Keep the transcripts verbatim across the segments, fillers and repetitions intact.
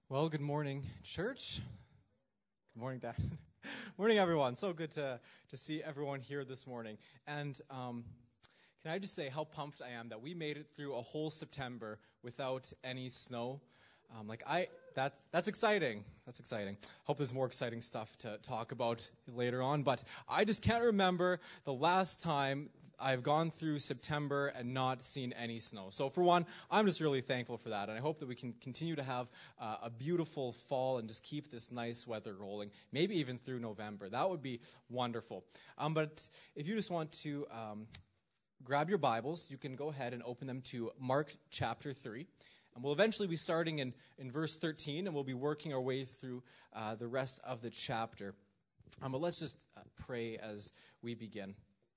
Well, good morning, church. Good morning, Dad. Morning, everyone. So good to, to see everyone here this morning. And um, can I just say how pumped I am that we made it through a whole September without any snow. Um, like I, that's that's exciting. That's exciting. Hope there's more exciting stuff to talk about later on. But I just can't remember the last time I've gone through September and not seen any snow. So for one, I'm just really thankful for that. And I hope that we can continue to have uh, a beautiful fall and just keep this nice weather rolling, maybe even through November. That would be wonderful. Um, but if you just want to um, grab your Bibles, you can go ahead and open them to Mark chapter three. And we'll eventually be starting in, in verse thirteen, and we'll be working our way through uh, the rest of the chapter. Um, but let's just uh, pray as we begin.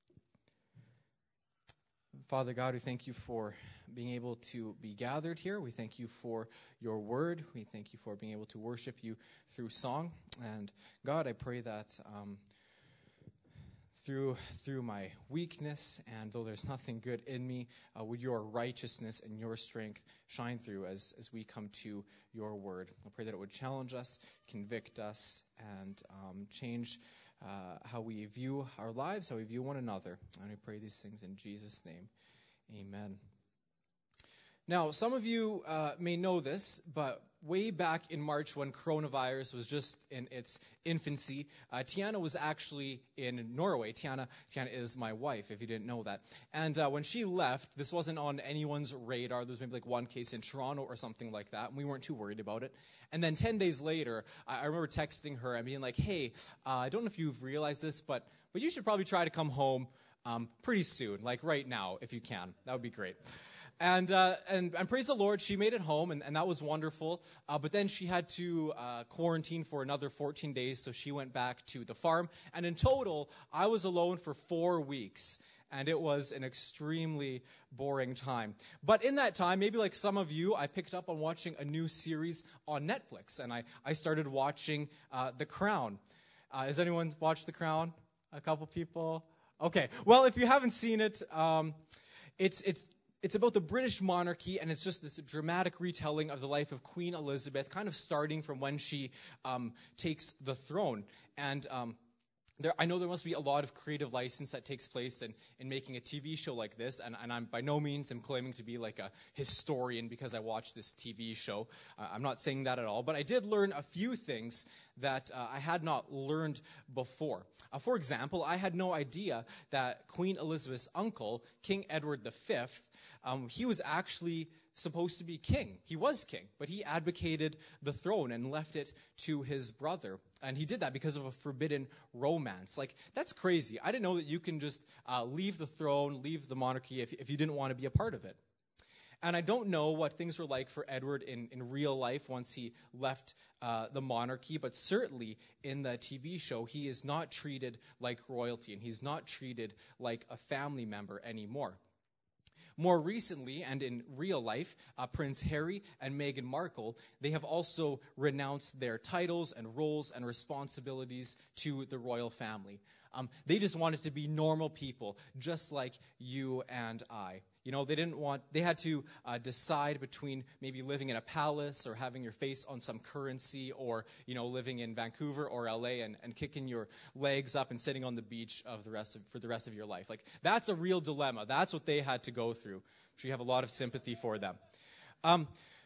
Father God, we thank you for being able to be gathered here. We thank you for your word. We thank you for being able to worship you through song. And God, I pray that um, through through my weakness, and though there's nothing good in me, uh, would your righteousness and your strength shine through as, as we come to your word. I pray that it would challenge us, convict us, and um, change Uh, how we view our lives, how we view one another. And I pray these things in Jesus' name. Amen. Now, some of you uh, may know this, but way back in March when coronavirus was just in its infancy, uh, Tiana was actually in Norway. Tiana, Tiana is my wife, if you didn't know that. And uh, when she left, this wasn't on anyone's radar. There was maybe like one case in Toronto or something like that, and we weren't too worried about it. And then ten days later, I, I remember texting her and being like, hey, uh, I don't know if you've realized this, but but you should probably try to come home um, pretty soon, like right now, if you can. That would be great. And, uh, and and praise the Lord, she made it home, and, and that was wonderful. Uh, but then she had to uh, quarantine for another fourteen days, so she went back to the farm. And in total, I was alone for four weeks, and it was an extremely boring time. But in that time, maybe like some of you, I picked up on watching a new series on Netflix, and I, I started watching uh, The Crown. Uh, has anyone watched The Crown? A couple people? Okay. Well, if you haven't seen it, um, it's it's... It's about the British monarchy, and it's just this dramatic retelling of the life of Queen Elizabeth, kind of starting from when she um, takes the throne. And um, there, I know there must be a lot of creative license that takes place in, in making a T V show like this, and, and I'm by no means am claiming to be like a historian because I watched this T V show. Uh, I'm not saying that at all, but I did learn a few things that uh, I had not learned before. Uh, for example, I had no idea that Queen Elizabeth's uncle, King Edward the Fifth, Um, he was actually supposed to be king. He was king, but he advocated the throne and left it to his brother. And he did that because of a forbidden romance. Like, that's crazy. I didn't know that you can just uh, leave the throne, leave the monarchy if, if you didn't want to be a part of it. And I don't know what things were like for Edward in, in real life once he left uh, the monarchy, but certainly in the T V show, he is not treated like royalty, and he's not treated like a family member anymore. More recently, and in real life, uh, Prince Harry and Meghan Markle, they have also renounced their titles and roles and responsibilities to the royal family. Um, they just wanted to be normal people, just like you and I. You know, they didn't want, they had to uh, decide between maybe living in a palace or having your face on some currency, or, you know, living in Vancouver or L A and, and kicking your legs up and sitting on the beach of the rest of, for the rest of your life. Like, that's a real dilemma. That's what they had to go through. So you have a lot of sympathy for them. Um,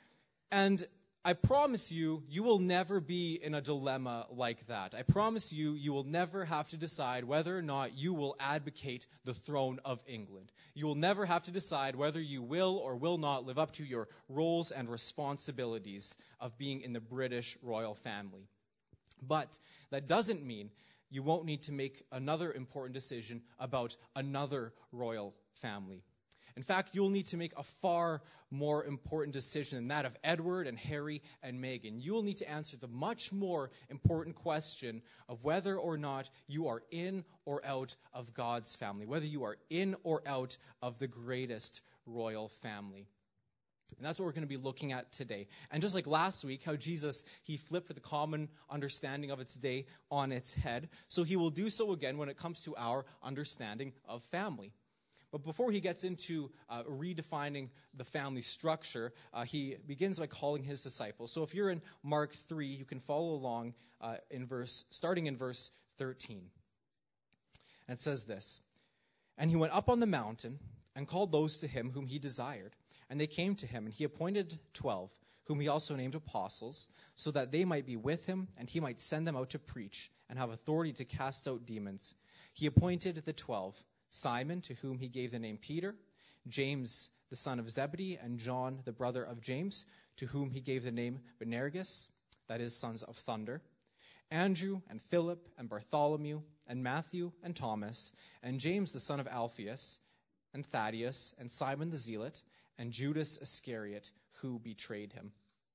and I promise you, you will never be in a dilemma like that. I promise you, you will never have to decide whether or not you will advocate the throne of England. You will never have to decide whether you will or will not live up to your roles and responsibilities of being in the British royal family. But that doesn't mean you won't need to make another important decision about another royal family. In fact, you'll need to make a far more important decision than that of Edward and Harry and Meghan. You'll need to answer the much more important question of whether or not you are in or out of God's family, whether you are in or out of the greatest royal family. And that's what we're going to be looking at today. And just like last week, how Jesus, he flipped the common understanding of its day on its head, so he will do so again when it comes to our understanding of family. But before he gets into uh, redefining the family structure, uh, he begins by calling his disciples. So if you're in Mark three, you can follow along uh, in verse, starting in verse thirteen. And it says this, "And he went up on the mountain and called those to him whom he desired. And they came to him, and he appointed twelve, whom he also named apostles, so that they might be with him, and he might send them out to preach and have authority to cast out demons. He appointed the twelve, Simon, to whom he gave the name Peter, James, the son of Zebedee, and John, the brother of James, to whom he gave the name Boanerges, that is, sons of thunder, Andrew, and Philip, and Bartholomew, and Matthew, and Thomas, and James, the son of Alphaeus, and Thaddeus, and Simon the Zealot, and Judas Iscariot, who betrayed him."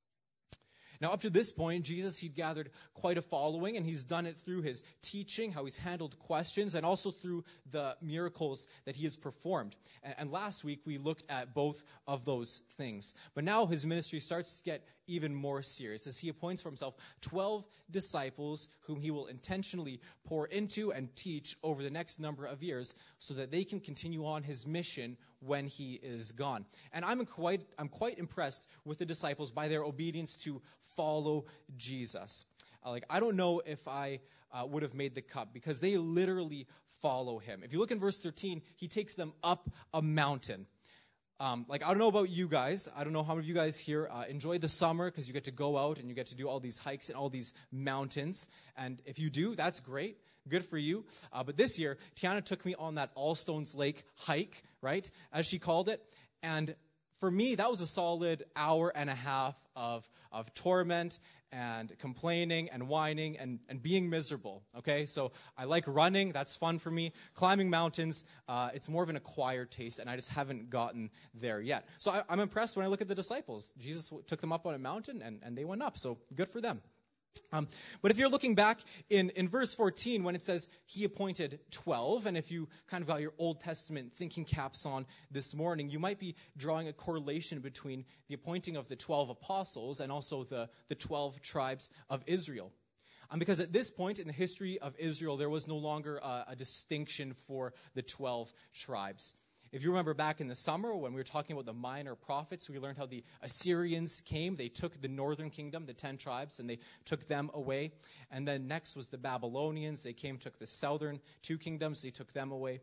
Now, up to this point, Jesus, he'd gathered quite a following, and he's done it through his teaching, how he's handled questions, and also through the miracles that he has performed. And, and last week, we looked at both of those things. But now his ministry starts to get even more serious as he appoints for himself twelve disciples whom he will intentionally pour into and teach over the next number of years so that they can continue on his mission when he is gone. And I'm quite, I'm quite impressed with the disciples by their obedience to follow Jesus. Uh, like, I don't know if I uh, would have made the cut because they literally follow him. If you look in verse thirteen, he takes them up a mountain. Um, like, I don't know about you guys. I don't know how many of you guys here uh, enjoy the summer because you get to go out and you get to do all these hikes and all these mountains. And if you do, that's great. Good for you. Uh, but this year, Tiana took me on that All Stones Lake hike, right, as she called it. And for me, that was a solid hour and a half of, of torment and complaining and whining and, and being miserable, okay? So I like running. That's fun for me. Climbing mountains, uh, it's more of an acquired taste, and I just haven't gotten there yet. So I, I'm impressed when I look at the disciples. Jesus took them up on a mountain, and, and they went up, so good for them. Um, but if you're looking back in, in verse fourteen, when it says he appointed twelve, and if you kind of got your Old Testament thinking caps on this morning, you might be drawing a correlation between the appointing of the twelve apostles and also the, the twelve tribes of Israel. Um, because at this point in the history of Israel, there was no longer a, a distinction for the twelve tribes. If you remember back in the summer when we were talking about the minor prophets, we learned how the Assyrians came. They took the northern kingdom, the ten tribes, and they took them away. And then next was the Babylonians. They came, took the southern two kingdoms. They took them away.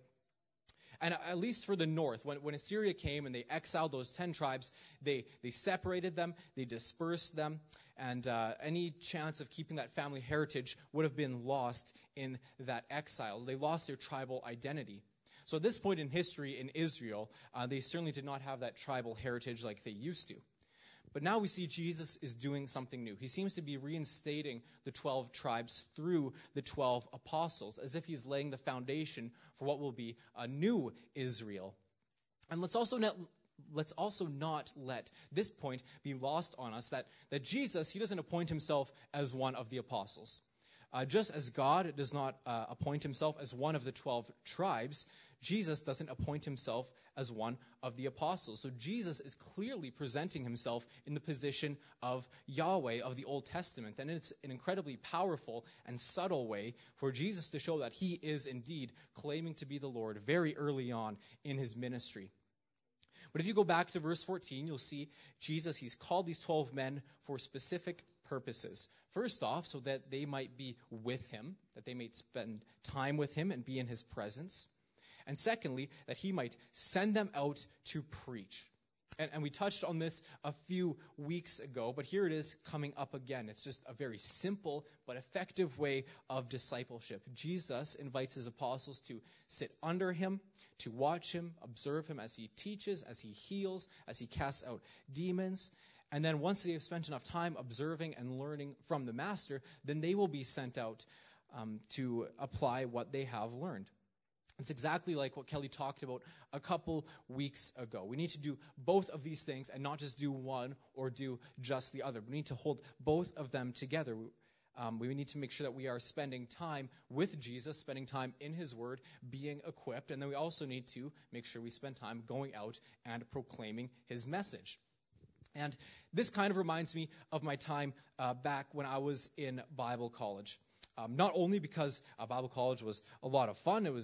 And at least for the north, when, when Assyria came and they exiled those ten tribes, they, they separated them, they dispersed them, and uh, any chance of keeping that family heritage would have been lost in that exile. They lost their tribal identity. So at this point in history in Israel, uh, they certainly did not have that tribal heritage like they used to. But now we see Jesus is doing something new. He seems to be reinstating the twelve tribes through the twelve apostles, as if he's laying the foundation for what will be a new Israel. And let's also not, let's also not let this point be lost on us, that, that Jesus, he doesn't appoint himself as one of the apostles. Uh, just as God does not uh, appoint himself as one of the twelve tribes, Jesus doesn't appoint himself as one of the apostles. So Jesus is clearly presenting himself in the position of Yahweh of the Old Testament. And it's an incredibly powerful and subtle way for Jesus to show that he is indeed claiming to be the Lord very early on in his ministry. But if you go back to verse fourteen, you'll see Jesus, he's called these twelve men for specific purposes. First off, so that they might be with him, that they might spend time with him and be in his presence. And secondly, that he might send them out to preach. And, and we touched on this a few weeks ago, but here it is coming up again. It's just a very simple but effective way of discipleship. Jesus invites his apostles to sit under him, to watch him, observe him as he teaches, as he heals, as he casts out demons. And then once they have spent enough time observing and learning from the master, then they will be sent out um, to apply what they have learned. It's exactly like what Kelly talked about a couple weeks ago. We need to do both of these things and not just do one or do just the other. We need to hold both of them together. Um, we need to make sure that we are spending time with Jesus, spending time in his word, being equipped. And then we also need to make sure we spend time going out and proclaiming his message. And this kind of reminds me of my time uh, back when I was in Bible college. Um, not only because uh, Bible college was a lot of fun, it was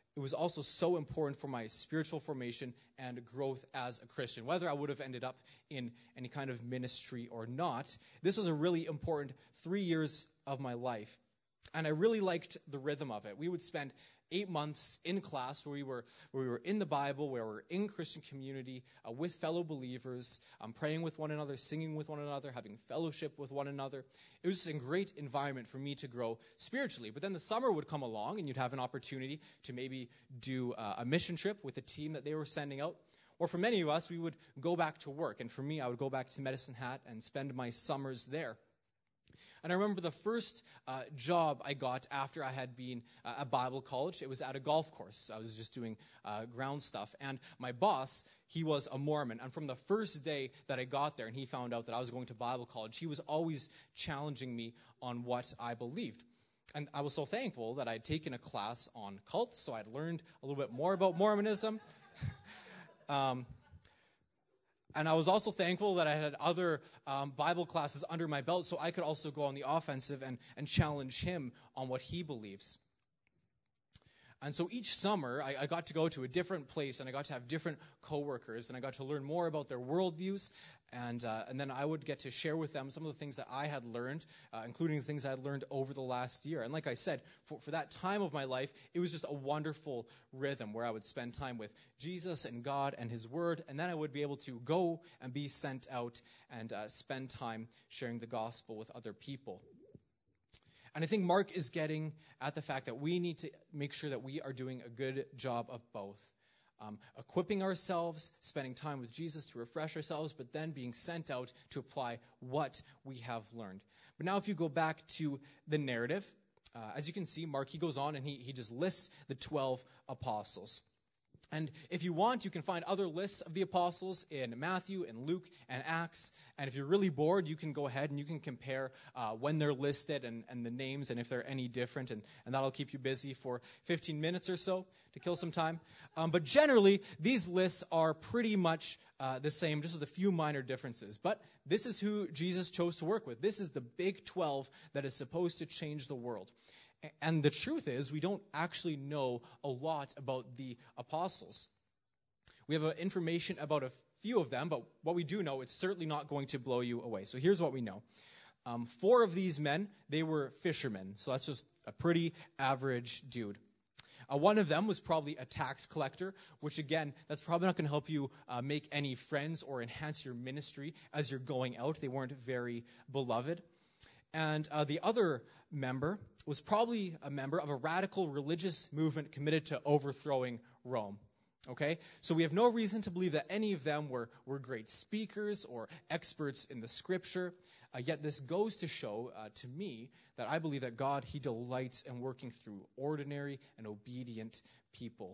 it was also so important for my spiritual formation and growth as a Christian. Whether I would have ended up in any kind of ministry or not, this was a really important three years of my life. And I really liked the rhythm of it. We would spend eight months in class where we were where we were in the Bible, where we were in Christian community, uh, with fellow believers, um, praying with one another, singing with one another, having fellowship with one another. It was a great environment for me to grow spiritually. But then the summer would come along, and you'd have an opportunity to maybe do uh, a mission trip with the team that they were sending out. Or for many of us, we would go back to work. And for me, I would go back to Medicine Hat and spend my summers there. And I remember the first uh, job I got after I had been uh, at Bible college. It was at a golf course. I was just doing uh, ground stuff. And my boss, he was a Mormon. And from the first day that I got there and he found out that I was going to Bible college, he was always challenging me on what I believed. And I was so thankful that I had taken a class on cults, so I'd learned a little bit more about Mormonism. um And I was also thankful that I had other um, Bible classes under my belt so I could also go on the offensive and, and challenge him on what he believes. And so each summer, I, I got to go to a different place, and I got to have different coworkers, and I got to learn more about their worldviews. And uh, and then I would get to share with them some of the things that I had learned, uh, including the things I had learned over the last year. And like I said, for, for that time of my life, it was just a wonderful rhythm where I would spend time with Jesus and God and His Word, and then I would be able to go and be sent out and uh, spend time sharing the gospel with other people. And I think Mark is getting at the fact that we need to make sure that we are doing a good job of both. Um, equipping ourselves, spending time with Jesus to refresh ourselves, but then being sent out to apply what we have learned. But now if you go back to the narrative, uh, as you can see, Mark, he goes on and he, he just lists the twelve apostles. And if you want, you can find other lists of the apostles in Matthew and Luke and Acts. And if you're really bored, you can go ahead and you can compare uh, when they're listed and, and the names and if they're any different. And, and that'll keep you busy for fifteen minutes or so to kill some time. Um, but generally, these lists are pretty much uh, the same, just with a few minor differences. But this is who Jesus chose to work with. This is the big twelve that is supposed to change the world. And the truth is, we don't actually know a lot about the apostles. We have uh, information about a few of them, but what we do know, it's certainly not going to blow you away. So here's what we know. Um, four of these men, they were fishermen. So that's just a pretty average dude. Uh, one of them was probably a tax collector, which again, that's probably not going to help you uh, make any friends or enhance your ministry as you're going out. They weren't very beloved. And uh, the other member was probably a member of a radical religious movement committed to overthrowing Rome. Okay? So we have no reason to believe that any of them were, were great speakers or experts in the scripture. Uh, yet this goes to show uh, to me that I believe that God, He delights in working through ordinary and obedient people.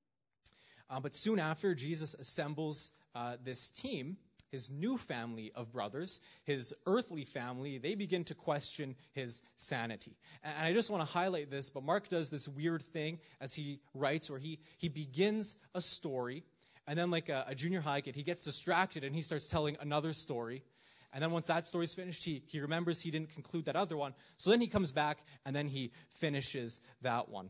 Uh, but soon after, Jesus assembles uh, this team, his new family of brothers, his earthly family. They begin to question his sanity. And I just want to highlight this, but Mark does this weird thing as he writes where he, he begins a story, and then like a, a junior high kid, he gets distracted and he starts telling another story. And then once that story's finished, he, he remembers he didn't conclude that other one. So then he comes back and then he finishes that one.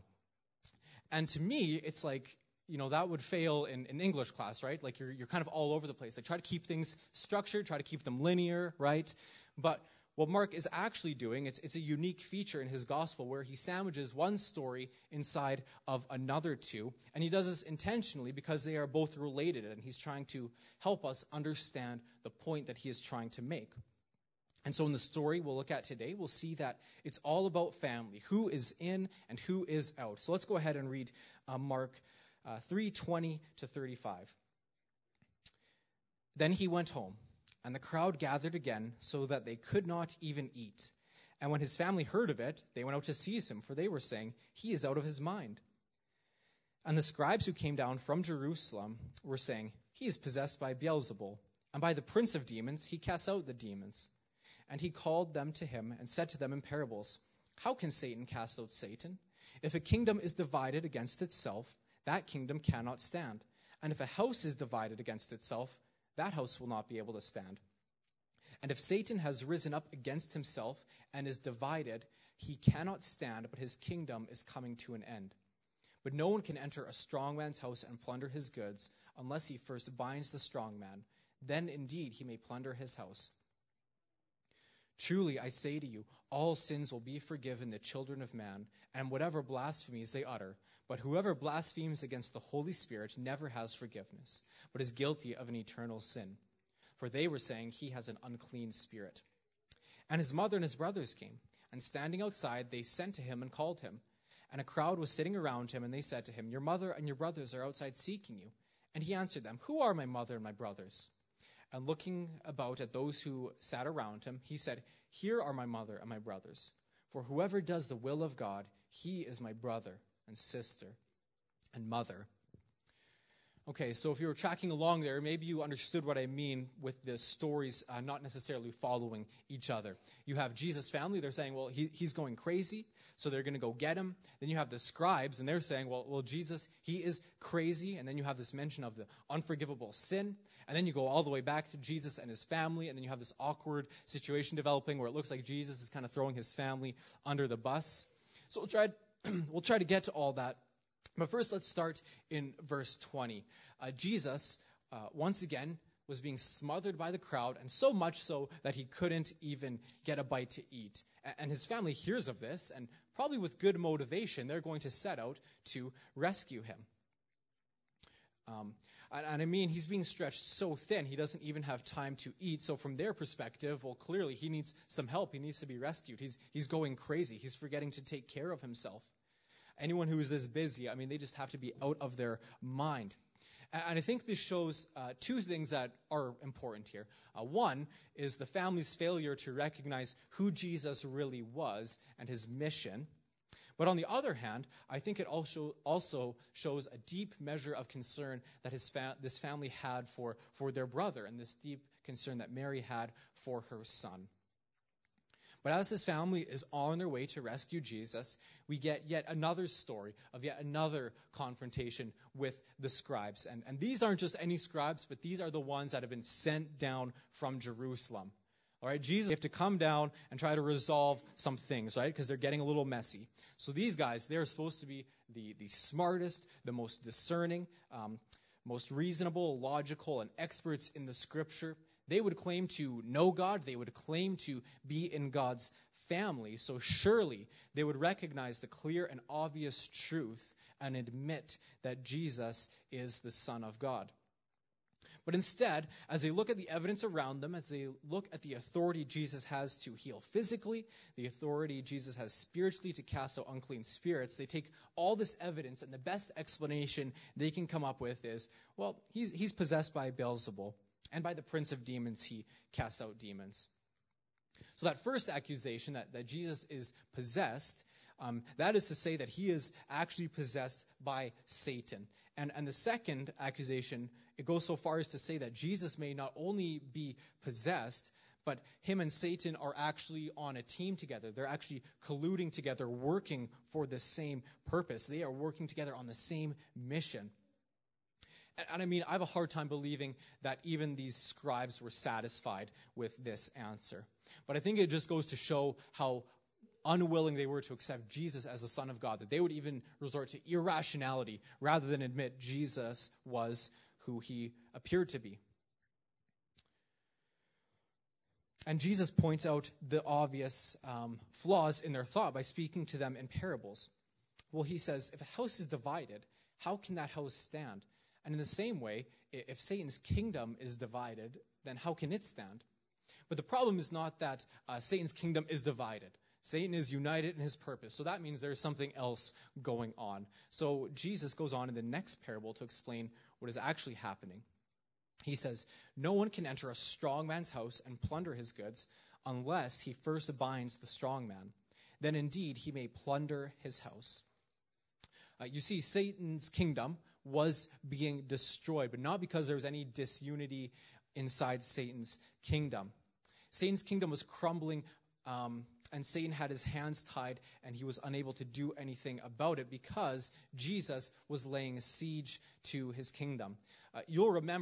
And to me, it's like, you know, that would fail in, in English class, right? Like you're you're kind of all over the place. Like try to keep things structured, try to keep them linear, right? But what Mark is actually doing, it's it's a unique feature in his gospel where he sandwiches one story inside of another two. And he does this intentionally because they are both related, and he's trying to help us understand the point that he is trying to make. And so in the story we'll look at today, we'll see that it's all about family, who is in and who is out. So let's go ahead and read uh, Mark Uh, three twenty to thirty-five. Then he went home, and the crowd gathered again so that they could not even eat. And when his family heard of it, they went out to seize him, for they were saying, "He is out of his mind." And the scribes who came down from Jerusalem were saying, "He is possessed by Beelzebul, and by the prince of demons he casts out the demons." And he called them to him and said to them in parables, "How can Satan cast out Satan? If a kingdom is divided against itself, that kingdom cannot stand. And if a house is divided against itself, that house will not be able to stand. And if Satan has risen up against himself and is divided, he cannot stand, but his kingdom is coming to an end. But no one can enter a strong man's house and plunder his goods unless he first binds the strong man. Then indeed he may plunder his house. Truly I say to you, all sins will be forgiven the children of man, and whatever blasphemies they utter. But whoever blasphemes against the Holy Spirit never has forgiveness, but is guilty of an eternal sin. For they were saying he has an unclean spirit. And his mother and his brothers came, and standing outside they sent to him and called him. And a crowd was sitting around him, and they said to him, Your mother and your brothers are outside seeking you. And he answered them, Who are my mother and my brothers? And looking about at those who sat around him, he said, Here are my mother and my brothers. For whoever does the will of God, he is my brother and sister and mother. Okay, so if you were tracking along there, maybe you understood what I mean with the stories uh, not necessarily following each other. You have Jesus' family, they're saying, well, he, he's going crazy, so they're going to go get him. Then you have the scribes, and they're saying, well, well, Jesus, he is crazy. And then you have this mention of the unforgivable sin. And then you go all the way back to Jesus and his family, and then you have this awkward situation developing where it looks like Jesus is kind of throwing his family under the bus. So we'll try, we'll try to get to all that. But first, let's start in verse twenty. Uh, Jesus, uh, once again, was being smothered by the crowd, and so much so that he couldn't even get a bite to eat. And his family hears of this, and probably with good motivation, they're going to set out to rescue him. Um, and, and I mean, he's being stretched so thin, he doesn't even have time to eat. So from their perspective, well, clearly he needs some help. He needs to be rescued. He's, he's going crazy. He's forgetting to take care of himself. Anyone who is this busy, I mean, they just have to be out of their mind. And I think this shows uh, two things that are important here. Uh, one is the family's failure to recognize who Jesus really was and his mission. But on the other hand, I think it also also shows a deep measure of concern that his fa- this family had for, for their brother, and this deep concern that Mary had for her son. But as his family is on their way to rescue Jesus, we get yet another story of yet another confrontation with the scribes. And, and these aren't just any scribes, but these are the ones that have been sent down from Jerusalem. All right, Jesus, they have to come down and try to resolve some things, right? Because they're getting a little messy. So these guys, they're supposed to be the, the smartest, the most discerning, um, most reasonable, logical, and experts in the scripture. They would claim to know God. They would claim to be in God's family. So surely they would recognize the clear and obvious truth and admit that Jesus is the Son of God. But instead, as they look at the evidence around them, as they look at the authority Jesus has to heal physically, the authority Jesus has spiritually to cast out unclean spirits, they take all this evidence, and the best explanation they can come up with is, well, he's, he's possessed by Beelzebul. And by the prince of demons, he casts out demons. So that first accusation, that, that Jesus is possessed, um, that is to say that he is actually possessed by Satan. And, and the second accusation, it goes so far as to say that Jesus may not only be possessed, but him and Satan are actually on a team together. They're actually colluding together, working for the same purpose. They are working together on the same mission. And, and I mean, I have a hard time believing that even these scribes were satisfied with this answer. But I think it just goes to show how unwilling they were to accept Jesus as the Son of God, that they would even resort to irrationality rather than admit Jesus was who he appeared to be. And Jesus points out the obvious um, flaws in their thought by speaking to them in parables. Well, he says, if a house is divided, how can that house stand? And in the same way, if Satan's kingdom is divided, then how can it stand? But the problem is not that uh, Satan's kingdom is divided. Satan is united in his purpose. So that means there's something else going on. So Jesus goes on in the next parable to explain what is actually happening. He says, no one can enter a strong man's house and plunder his goods unless he first binds the strong man. Then indeed he may plunder his house. Uh, you see, Satan's kingdom was being destroyed, but not because there was any disunity inside Satan's kingdom. Satan's kingdom was crumbling, um, and Satan had his hands tied, and he was unable to do anything about it because Jesus was laying siege to his kingdom. Uh, you'll remember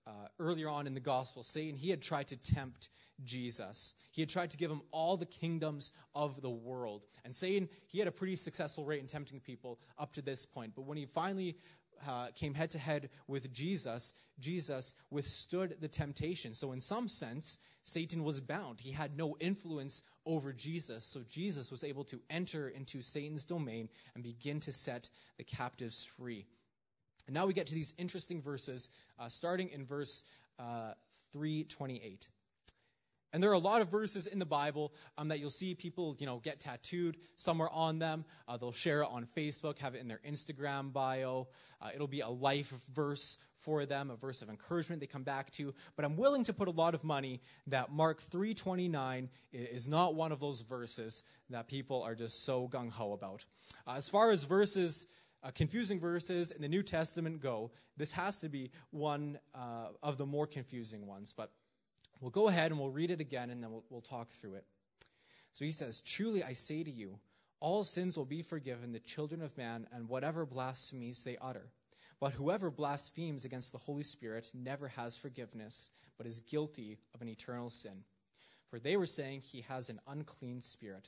uh, earlier on in the gospel, Satan, he had tried to tempt Jesus. He had tried to give him all the kingdoms of the world. And Satan, he had a pretty successful rate in tempting people up to this point. But when he finally uh, came head to head with Jesus, Jesus withstood the temptation. So in some sense, Satan was bound. He had no influence over Jesus. So Jesus was able to enter into Satan's domain and begin to set the captives free. And now we get to these interesting verses, uh, starting in verse uh, three twenty-eight. And there are a lot of verses in the Bible um, that you'll see people, you know, get tattooed somewhere on them. Uh, they'll share it on Facebook, have it in their Instagram bio. Uh, it'll be a life verse for them, a verse of encouragement they come back to. But I'm willing to put a lot of money that Mark three twenty-nine is not one of those verses that people are just so gung-ho about. Uh, as far as verses, uh, confusing verses in the New Testament go, this has to be one uh, of the more confusing ones. But we'll go ahead and we'll read it again, and then we'll, we'll talk through it. So he says, "Truly I say to you, all sins will be forgiven the children of man and whatever blasphemies they utter. But whoever blasphemes against the Holy Spirit never has forgiveness, but is guilty of an eternal sin. For they were saying he has an unclean spirit."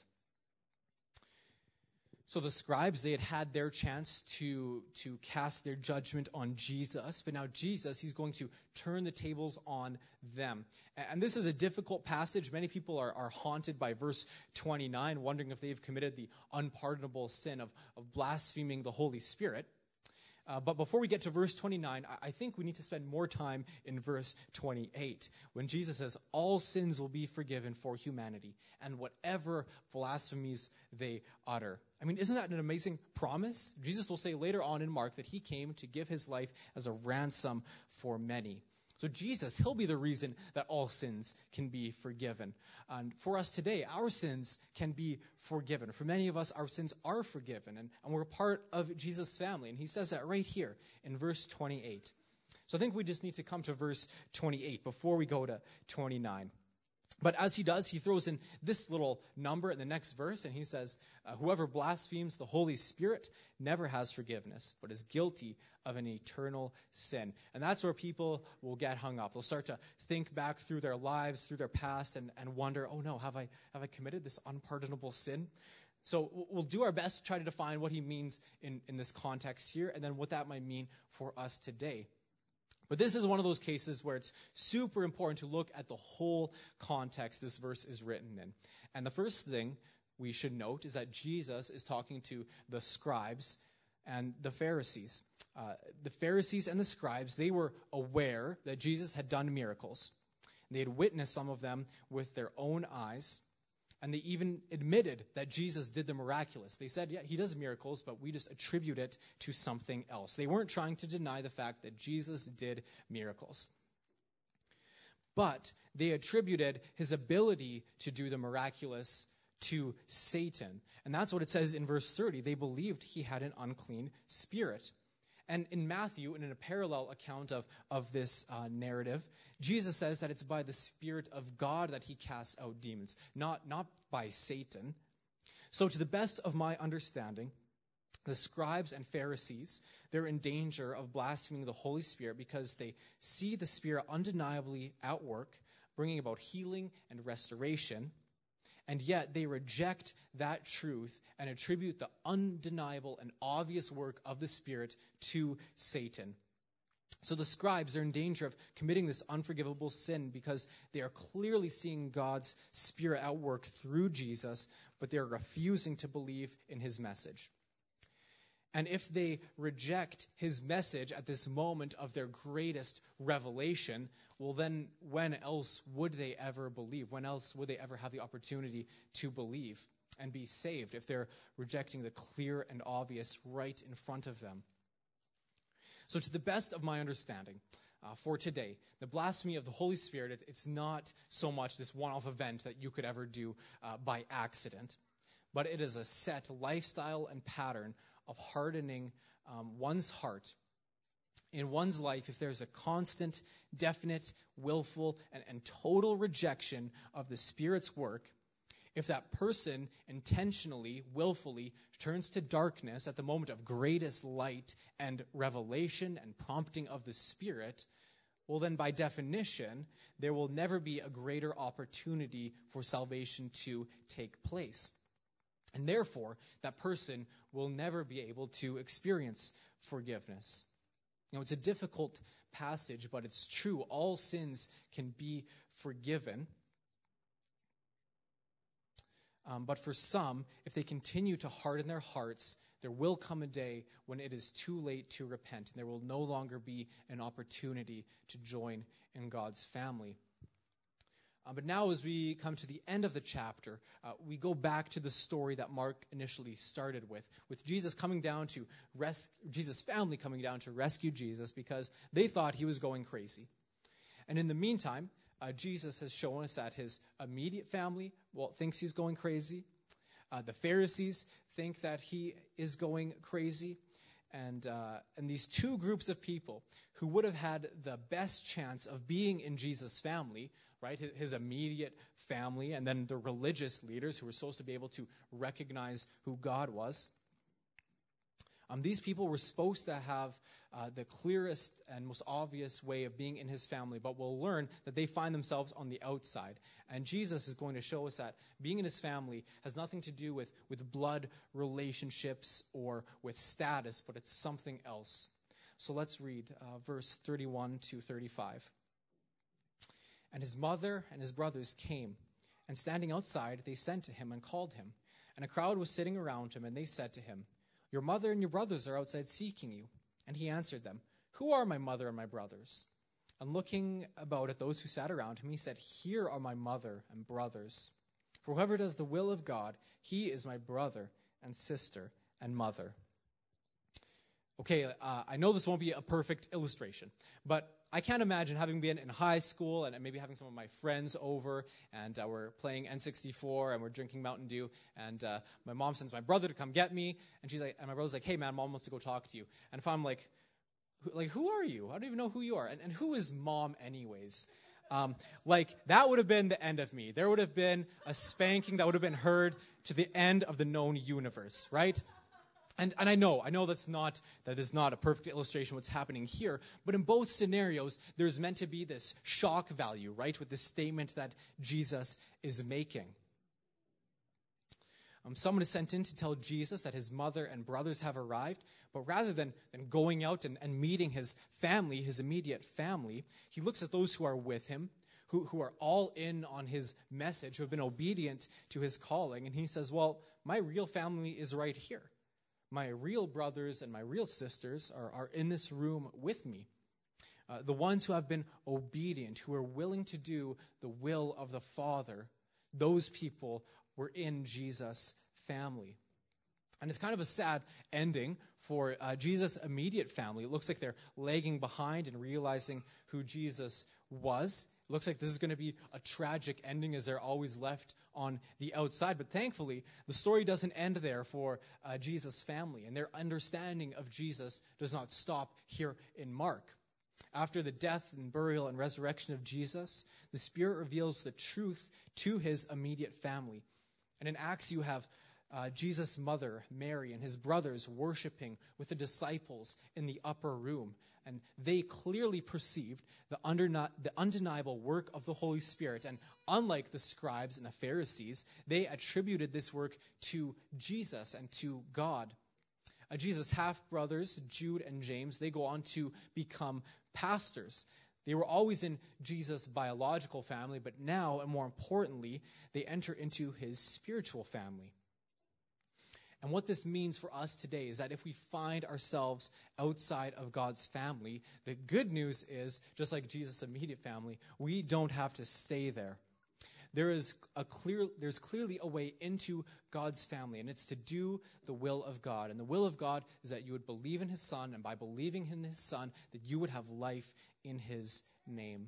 So the scribes, they had had their chance to, to cast their judgment on Jesus. But now Jesus, he's going to turn the tables on them. And this is a difficult passage. Many people are, are haunted by verse twenty-nine, wondering if they've committed the unpardonable sin of, of blaspheming the Holy Spirit. Uh, but before we get to verse twenty-nine, I, I think we need to spend more time in verse twenty-eight, when Jesus says, all sins will be forgiven for humanity, and whatever blasphemies they utter. I mean, isn't that an amazing promise? Jesus will say later on in Mark that he came to give his life as a ransom for many. So Jesus, he'll be the reason that all sins can be forgiven. And for us today, our sins can be forgiven. For many of us, our sins are forgiven, and, and we're a part of Jesus' family. And he says that right here in verse twenty-eight. So I think we just need to come to verse twenty-eight before we go to twenty-nine. But as he does, he throws in this little number in the next verse, and he says, uh, whoever blasphemes the Holy Spirit never has forgiveness, but is guilty of an eternal sin. And that's where people will get hung up. They'll start to think back through their lives, through their past, and, and wonder, oh no, have I, have I committed this unpardonable sin? So we'll do our best to try to define what he means in, in this context here, and then what that might mean for us today. But this is one of those cases where it's super important to look at the whole context this verse is written in. And the first thing we should note is that Jesus is talking to the scribes and the Pharisees. Uh, the Pharisees and the scribes, they were aware that Jesus had done miracles. They had witnessed some of them with their own eyes. And they even admitted that Jesus did the miraculous. They said, yeah, he does miracles, but we just attribute it to something else. They weren't trying to deny the fact that Jesus did miracles. But they attributed his ability to do the miraculous to Satan. And that's what it says in verse thirty. They believed he had an unclean spirit. And in Matthew, and in a parallel account of, of this uh, narrative, Jesus says that it's by the Spirit of God that he casts out demons, not, not by Satan. So to the best of my understanding, the scribes and Pharisees, they're in danger of blaspheming the Holy Spirit because they see the Spirit undeniably at work, bringing about healing and restoration. And yet they reject that truth and attribute the undeniable and obvious work of the Spirit to Satan. So the scribes are in danger of committing this unforgivable sin because they are clearly seeing God's Spirit at work through Jesus, but they're refusing to believe in his message. And if they reject his message at this moment of their greatest revelation, well then when else would they ever believe? When else would they ever have the opportunity to believe and be saved if they're rejecting the clear and obvious right in front of them? So to the best of my understanding, uh, for today, the blasphemy of the Holy Spirit, it, it's not so much this one-off event that you could ever do uh, by accident, but it is a set lifestyle and pattern of hardening um, one's heart in one's life if there's a constant, definite, willful, and, and total rejection of the Spirit's work. If that person intentionally, willfully turns to darkness at the moment of greatest light and revelation and prompting of the Spirit, well then by definition, there will never be a greater opportunity for salvation to take place. And therefore, that person will never be able to experience forgiveness. You know, it's a difficult passage, but it's true. All sins can be forgiven. Um, but for some, if they continue to harden their hearts, there will come a day when it is too late to repent, and there will no longer be an opportunity to join in God's family. Uh, but now as we come to the end of the chapter, uh, we go back to the story that Mark initially started with, with Jesus coming down to res- Jesus' family coming down to rescue Jesus because they thought he was going crazy. And in the meantime, uh, Jesus has shown us that his immediate family, well, thinks he's going crazy. Uh, the Pharisees think that he is going crazy. And uh, and these two groups of people who would have had the best chance of being in Jesus' family, right, his immediate family, and then the religious leaders who were supposed to be able to recognize who God was. Um, these people were supposed to have uh, the clearest and most obvious way of being in his family, but we'll learn that they find themselves on the outside. And Jesus is going to show us that being in his family has nothing to do with, with blood relationships or with status, but it's something else. So let's read uh, verse thirty-one to thirty-five. And his mother and his brothers came, and standing outside, they sent to him and called him. And a crowd was sitting around him, and they said to him, "Your mother and your brothers are outside seeking you." And he answered them, "Who are my mother and my brothers?" And looking about at those who sat around him, he said, "Here are my mother and brothers. For whoever does the will of God, he is my brother and sister and mother." Okay, uh, I know this won't be a perfect illustration, but I can't imagine having been in high school and maybe having some of my friends over, and uh, we're playing N sixty-four and we're drinking Mountain Dew, and uh, my mom sends my brother to come get me, and she's like, and my brother's like, "Hey man, mom wants to go talk to you." And if I'm like, who, like, who are you? I don't even know who you are, and, and who is mom anyways? Um, like, that would have been the end of me. There would have been a spanking that would have been heard to the end of the known universe, right? And and I know, I know that's not, that is not a perfect illustration of what's happening here, but in both scenarios, there's meant to be this shock value, right, with this statement that Jesus is making. Um, someone is sent in to tell Jesus that his mother and brothers have arrived, but rather than, than going out and, and meeting his family, his immediate family, he looks at those who are with him, who, who are all in on his message, who have been obedient to his calling, and he says, well, my real family is right here. My real brothers and my real sisters are, are in this room with me. Uh, the ones who have been obedient, who are willing to do the will of the Father, those people were in Jesus' family. And it's kind of a sad ending for uh, Jesus' immediate family. It looks like they're lagging behind and realizing who Jesus was. It looks like this is going to be a tragic ending as they're always left on the outside. But thankfully, the story doesn't end there for uh, Jesus' family. And their understanding of Jesus does not stop here in Mark. After the death and burial and resurrection of Jesus, the Spirit reveals the truth to his immediate family. And in Acts, you have uh, Jesus' mother, Mary, and his brothers worshiping with the disciples in the upper room. And they clearly perceived the, underna- the undeniable work of the Holy Spirit. And unlike the scribes and the Pharisees, they attributed this work to Jesus and to God. Uh, Jesus' half-brothers, Jude and James, they go on to become pastors. They were always in Jesus' biological family, but now, and more importantly, they enter into his spiritual family. And what this means for us today is that if we find ourselves outside of God's family, the good news is, just like Jesus' immediate family, we don't have to stay there. There is a clear, there's clearly a way into God's family, and it's to do the will of God. And the will of God is that you would believe in his Son, and by believing in his Son, that you would have life in his name.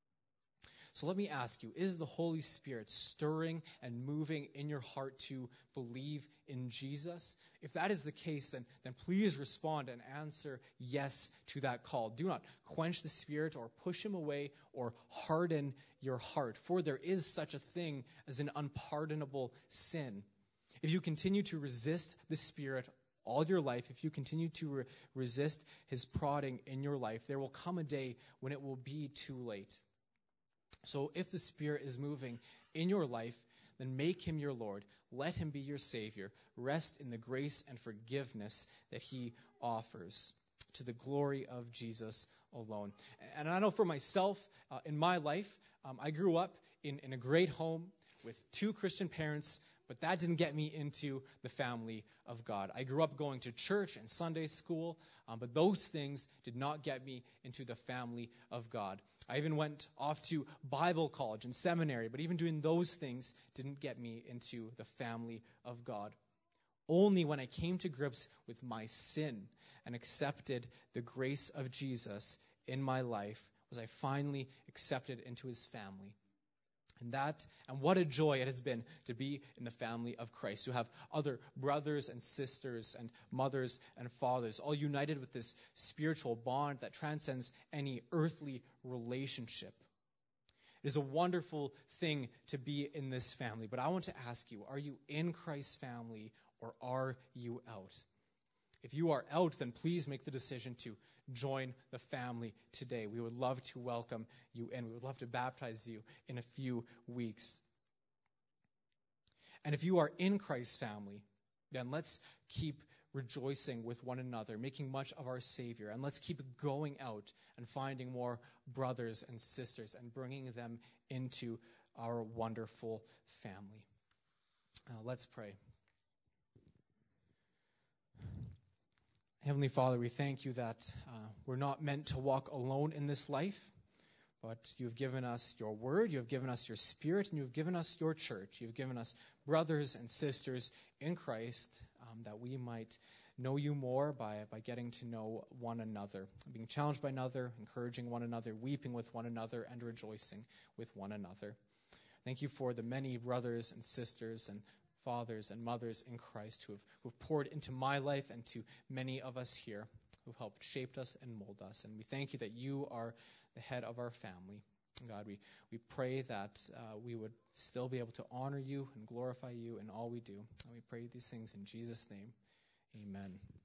So let me ask you, is the Holy Spirit stirring and moving in your heart to believe in Jesus? If that is the case, then, then please respond and answer yes to that call. Do not quench the Spirit or push him away or harden your heart, for there is such a thing as an unpardonable sin. If you continue to resist the Spirit all your life, if you continue to re- resist his prodding in your life, there will come a day when it will be too late. So if the Spirit is moving in your life, then make him your Lord. Let him be your Savior. Rest in the grace and forgiveness that he offers, to the glory of Jesus alone. And I know for myself, uh, in my life, um, I grew up in, in a great home with two Christian parents, but that didn't get me into the family of God. I grew up going to church and Sunday school, um, but those things did not get me into the family of God. I even went off to Bible college and seminary, but even doing those things didn't get me into the family of God. Only when I came to grips with my sin and accepted the grace of Jesus in my life was I finally accepted into his family. And that, and what a joy it has been to be in the family of Christ, to have other brothers and sisters and mothers and fathers, all united with this spiritual bond that transcends any earthly relationship. It is a wonderful thing to be in this family, but I want to ask you, are you in Christ's family or are you out? If you are out, then please make the decision to join the family today. We would love to welcome you in. We would love to baptize you in a few weeks. And if you are in Christ's family, then let's keep rejoicing with one another, making much of our Savior. And let's keep going out and finding more brothers and sisters and bringing them into our wonderful family. Uh, let's pray. Heavenly Father, we thank you that uh, we're not meant to walk alone in this life, but you've given us your word, you have given us your Spirit, and you've given us your church. You've given us brothers and sisters in Christ um, that we might know you more by, by getting to know one another, being challenged by another, encouraging one another, weeping with one another, and rejoicing with one another. Thank you for the many brothers and sisters and fathers and mothers in Christ who have, who have poured into my life and to many of us here who've helped shape us and mold us. And we thank you that you are the head of our family. God, we, we pray that uh, we would still be able to honor you and glorify you in all we do. And we pray these things in Jesus' name. Amen.